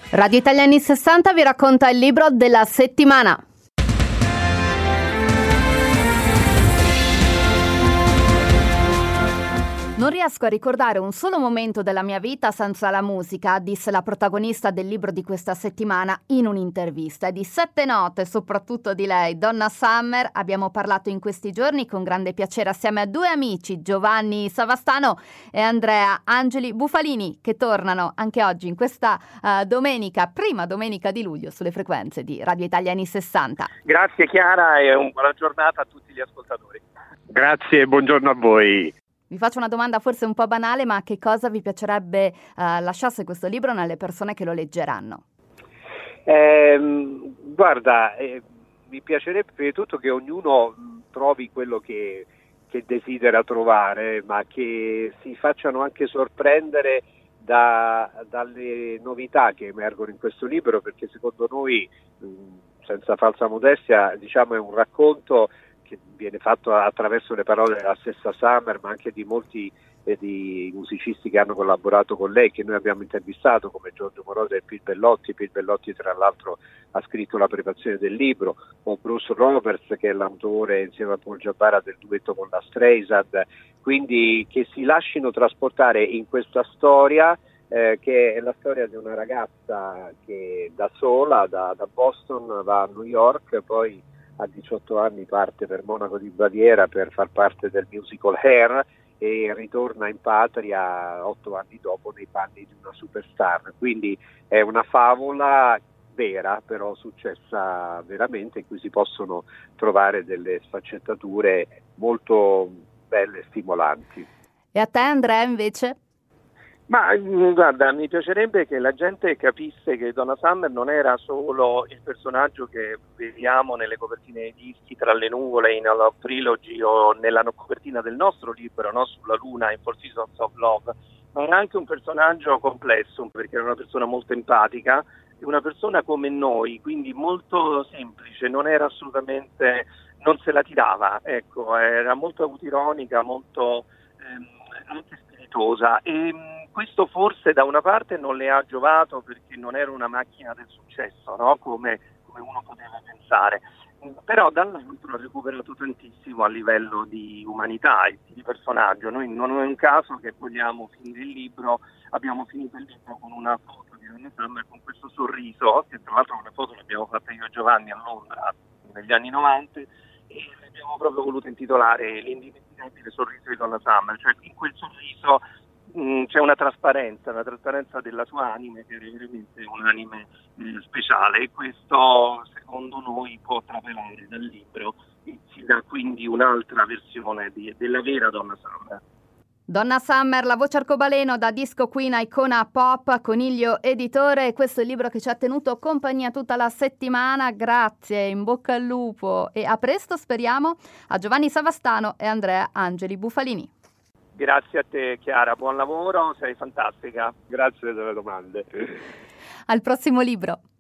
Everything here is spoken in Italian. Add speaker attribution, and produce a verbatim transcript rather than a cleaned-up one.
Speaker 1: Radio Italia anni sessanta vi racconta il libro della settimana. Non riesco a ricordare un solo momento della mia vita senza la musica, disse la protagonista del libro di questa settimana in un'intervista. E di sette note, soprattutto di lei, Donna Summer, abbiamo parlato in questi giorni con grande piacere assieme a due amici, Giovanni Savastano e Andrea Angeli Bufalini, che tornano anche oggi in questa uh, domenica, prima domenica di luglio, sulle frequenze di Radio Italia anni sessanta.
Speaker 2: Grazie Chiara e una buona giornata a tutti gli ascoltatori.
Speaker 3: Grazie e buongiorno a voi.
Speaker 1: Vi faccio una domanda forse un po' banale, ma che cosa vi piacerebbe uh, lasciasse questo libro nelle persone che lo leggeranno?
Speaker 2: Eh, guarda, eh, mi piacerebbe prima di tutto che ognuno trovi quello che, che desidera trovare, ma che si facciano anche sorprendere da, dalle novità che emergono in questo libro, perché secondo noi, mh, senza falsa modestia, diciamo è un racconto che viene fatto attraverso le parole della stessa Summer, ma anche di molti eh, di musicisti che hanno collaborato con lei, che noi abbiamo intervistato, come Giorgio Moroder e Pil Bellotti. Pil Bellotti tra l'altro ha scritto la prefazione del libro, o Bruce Roberts, che è l'autore insieme a Paul Giabara del duetto con la Streisand, quindi che si lasciano trasportare in questa storia, eh, che è la storia di una ragazza che da sola, da, da Boston va a New York, poi a diciotto anni parte per Monaco di Baviera per far parte del musical Hair e ritorna in patria otto anni dopo nei panni di una superstar. Quindi è una favola vera, però successa veramente, in cui si possono trovare delle sfaccettature molto belle e stimolanti.
Speaker 1: E a te Andrea invece?
Speaker 2: Ma guarda, mi piacerebbe che la gente capisse che Donna Summer non era solo il personaggio che vediamo nelle copertine dei dischi, tra le nuvole, in A Love Trilogy o nella copertina del nostro libro, no? Sulla Luna in Four Seasons of Love, ma era anche un personaggio complesso, perché era una persona molto empatica, una persona come noi, quindi molto semplice, non era assolutamente, non se la tirava, ecco, era molto autironica, molto ehm, anche spiritosa, e questo forse da una parte non le ha giovato perché non era una macchina del successo, no? come, come uno poteva pensare, però dall'altro ha recuperato tantissimo a livello di umanità e di personaggio. Noi non è un caso che vogliamo finire il libro, abbiamo finito il libro con una foto di Donna Summer con questo sorriso, che tra l'altro una foto l'abbiamo fatta io e Giovanni a Londra negli anni novanta, e abbiamo proprio voluto intitolare L'indimenticabile sorriso di Donna Summer, cioè in quel sorriso mh, c'è una trasparenza, una trasparenza della sua anima, che è veramente un'anima eh, speciale, e questo secondo noi può trapelare dal libro e ci dà quindi un'altra versione di, della vera Donna Summer.
Speaker 1: Donna Summer, la voce arcobaleno da disco queen a icona pop, Coniglio editore. Questo è il libro che ci ha tenuto compagnia tutta la settimana. Grazie, in bocca al lupo e a presto, speriamo, a Giovanni Savastano e Andrea Angeli Bufalini.
Speaker 2: Grazie a te Chiara, buon lavoro, sei fantastica.
Speaker 3: Grazie delle domande.
Speaker 1: Al prossimo libro.